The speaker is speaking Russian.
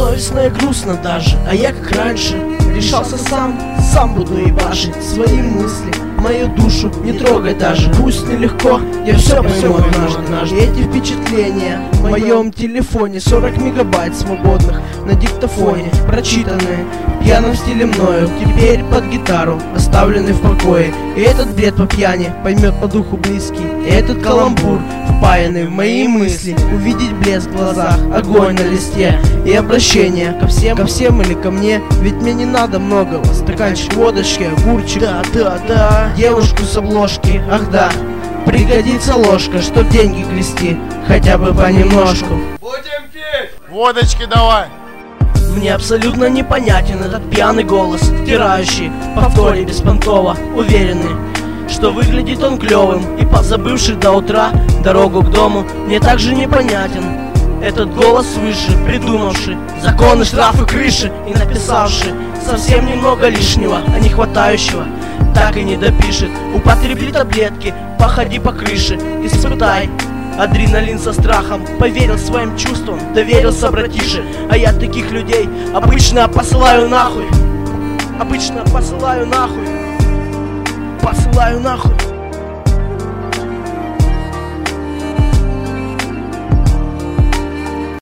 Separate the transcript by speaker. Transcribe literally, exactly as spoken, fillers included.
Speaker 1: совестно и грустно даже. А я как раньше решался сам, сам буду ебашить свои мысли, мою душу не трогай даже. Пусть нелегко, я все пойму однажды. И эти впечатления в моем телефоне, сорок мегабайт свободных на диктофоне, прочитанные пьяным стиле мною, теперь под гитару оставлены в покое. И этот бред по пьяни поймет по духу близкий, и этот каламбур впаянный в мои мысли. Увидеть блеск в глазах, огонь на листе и обращение ко всем, ко всем или ко мне. Ведь мне не надо многого, стаканчик водочки, огурчик, да, да, да, девушку с обложки, ах да, пригодится ложка, чтоб деньги грести, хотя бы понемножку.
Speaker 2: Будем пить! Водочки давай!
Speaker 1: Мне абсолютно непонятен этот пьяный голос, втирающий в повторе беспонтово, уверенный, что выглядит он клёвым. И позабывший до утра дорогу к дому, мне также непонятен этот голос свыше, придумавший законы, штрафы, крыши и написавший совсем немного лишнего, а не хватающего так и не допишет. Употребли таблетки, походи по крыше, испытай адреналин со страхом. Поверил своим чувствам, доверился братише. А я таких людей обычно посылаю нахуй. Обычно посылаю нахуй. Посылаю нахуй.